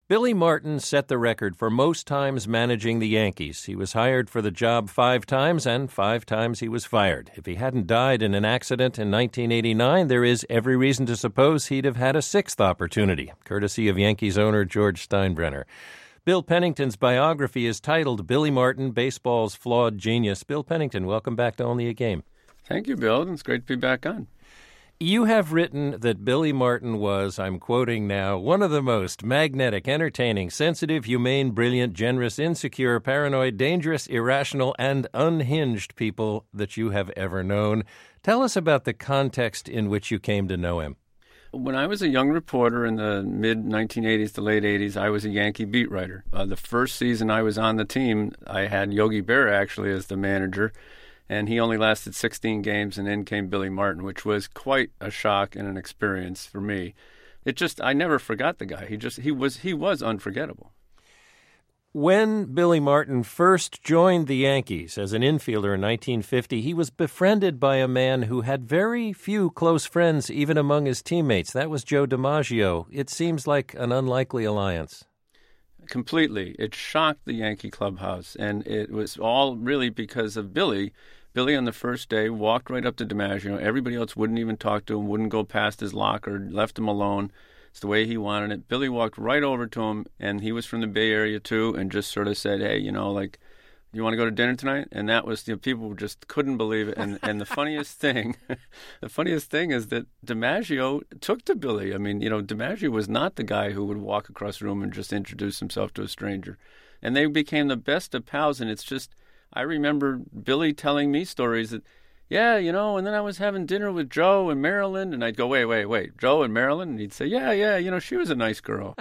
Billy Martin set the record for most times managing the Yankees. He was hired for the job 5 times, and 5 times he was fired. If he hadn't died in an accident in 1989, there is every reason to suppose he'd have had a 6th opportunity, courtesy of Yankees owner George Steinbrenner. Bill Pennington's biography is titled Billy Martin, Baseball's Flawed Genius. Bill Pennington, welcome back to Only a Game. Thank you, Bill. It's great to be back on. You have written that Billy Martin was, I'm quoting now, one of the most magnetic, entertaining, sensitive, humane, brilliant, generous, insecure, paranoid, dangerous, irrational, and unhinged people that you have ever known. Tell us about the context in which you came to know him. When I was a young reporter in the mid-1980s to late 80s, I was a Yankee beat writer. The first season I was on the team, I had Yogi Berra actually as the manager, and he only lasted 16 games, and then came Billy Martin, which was quite a shock and an experience for me. I never forgot the guy. He was unforgettable. When Billy Martin first joined the Yankees as an infielder in 1950, he was befriended by a man who had very few close friends even among his teammates. That was Joe DiMaggio. It seems like an unlikely alliance. Completely. It shocked the Yankee clubhouse, and it was all really because of Billy. Billy on the first day walked right up to DiMaggio. Everybody else wouldn't even talk to him, wouldn't go past his locker, left him alone. It's the way he wanted it. Billy walked right over to him, and he was from the Bay Area too, and just sort of said, hey, you want to go to dinner tonight? And that was, people just couldn't believe it. And the funniest thing is that DiMaggio took to Billy. I mean, DiMaggio was not the guy who would walk across the room and just introduce himself to a stranger. And they became the best of pals, and it's just, I remember Billy telling me stories that, yeah, and then I was having dinner with Joe in Maryland, and I'd go, wait, Joe in Maryland? And he'd say, yeah, she was a nice girl.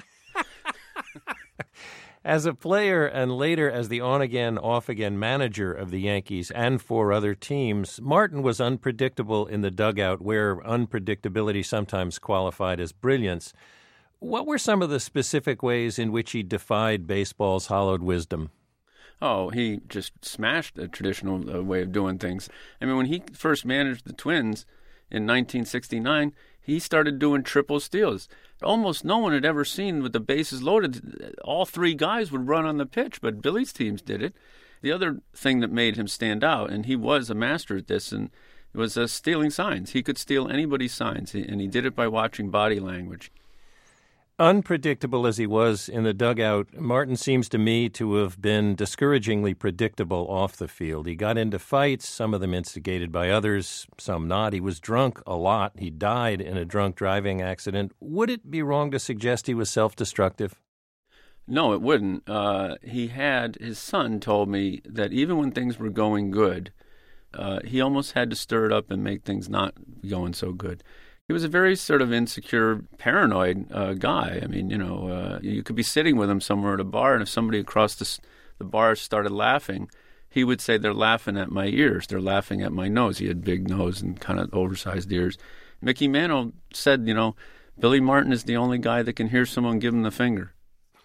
As a player and later as the on-again, off-again manager of the Yankees and 4 other teams, Martin was unpredictable in the dugout, where unpredictability sometimes qualified as brilliance. What were some of the specific ways in which he defied baseball's hallowed wisdom? Oh, he just smashed a traditional way of doing things. I mean, when he first managed the Twins in 1969, he started doing triple steals. Almost no one had ever seen with the bases loaded. All 3 guys would run on the pitch, but Billy's teams did it. The other thing that made him stand out, and he was a master at this, and it was stealing signs. He could steal anybody's signs, and he did it by watching body language. Unpredictable as he was in the dugout, Martin seems to me to have been discouragingly predictable off the field. He got into fights, some of them instigated by others, some not. He was drunk a lot. He died in a drunk driving accident. Would it be wrong to suggest he was self-destructive? No, it wouldn't. His son told me that even when things were going good, he almost had to stir it up and make things not going so good. He was a very sort of insecure, paranoid guy. I mean, you could be sitting with him somewhere at a bar, and if somebody across the bar started laughing, he would say, they're laughing at my ears. They're laughing at my nose. He had big nose and kind of oversized ears. Mickey Mantle said, Billy Martin is the only guy that can hear someone give him the finger.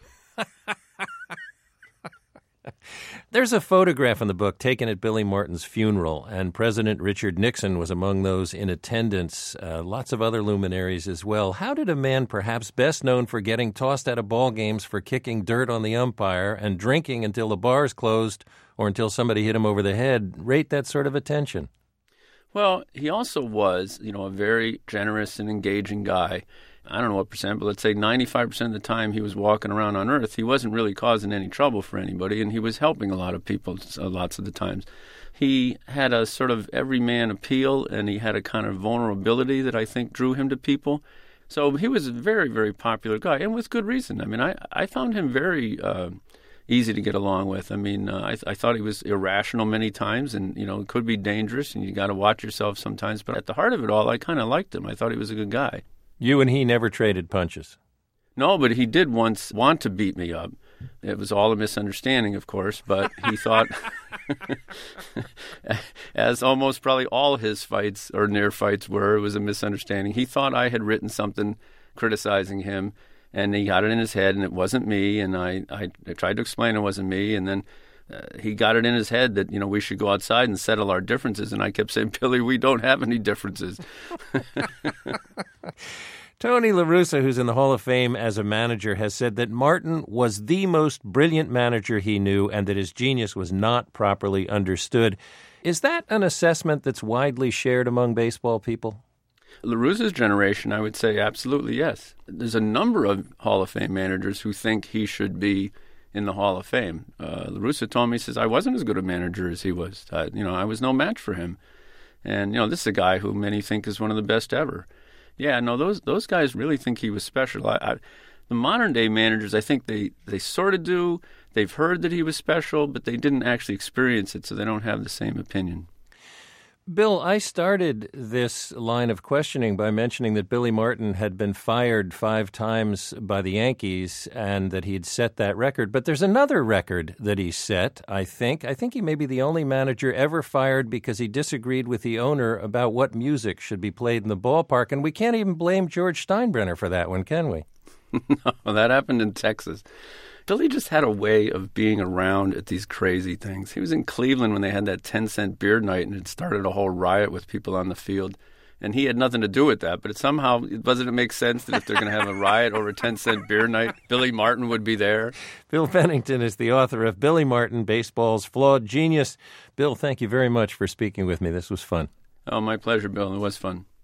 There's a photograph in the book taken at Billy Martin's funeral, and President Richard Nixon was among those in attendance, lots of other luminaries as well. How did a man perhaps best known for getting tossed out of ball games for kicking dirt on the umpire and drinking until the bars closed or until somebody hit him over the head rate that sort of attention? Well, he also was, a very generous and engaging guy. I don't know what percent, but let's say 95% of the time he was walking around on Earth, he wasn't really causing any trouble for anybody, and he was helping a lot of people lots of the times. He had a sort of everyman appeal, and he had a kind of vulnerability that I think drew him to people. So he was a very, very popular guy, and with good reason. I mean, I found him very easy to get along with. I mean, I thought he was irrational many times, and, could be dangerous, and you got to watch yourself sometimes. But at the heart of it all, I kind of liked him. I thought he was a good guy. You and he never traded punches. No, but he did once want to beat me up. It was all a misunderstanding, of course, but he thought, as almost probably all his fights or near fights were, it was a misunderstanding. He thought I had written something criticizing him, and he got it in his head, and it wasn't me, and I tried to explain it wasn't me, and then he got it in his head that, we should go outside and settle our differences, and I kept saying, Billy, we don't have any differences. Tony La Russa, who's in the Hall of Fame as a manager, has said that Martin was the most brilliant manager he knew and that his genius was not properly understood. Is that an assessment that's widely shared among baseball people? La Russa's generation, I would say absolutely yes. There's a number of Hall of Fame managers who think he should be in the Hall of Fame. La Russa told me, he says, I wasn't as good a manager as he was. I was no match for him. And, this is a guy who many think is one of the best ever. Yeah, no, those guys really think he was special. The modern-day managers, I think they sort of do. They've heard that he was special, but they didn't actually experience it, so they don't have the same opinion. Bill, I started this line of questioning by mentioning that Billy Martin had been fired 5 times by the Yankees and that he had set that record. But there's another record that he set, I think. I think he may be the only manager ever fired because he disagreed with the owner about what music should be played in the ballpark. And we can't even blame George Steinbrenner for that one, can we? No, that happened in Texas. Billy just had a way of being around at these crazy things. He was in Cleveland when they had that 10-cent beer night, and it started a whole riot with people on the field. And he had nothing to do with that, but doesn't it make sense that if they're going to have a riot over a 10-cent beer night, Billy Martin would be there? Bill Pennington is the author of Billy Martin, Baseball's Flawed Genius. Bill, thank you very much for speaking with me. This was fun. Oh, my pleasure, Bill. It was fun.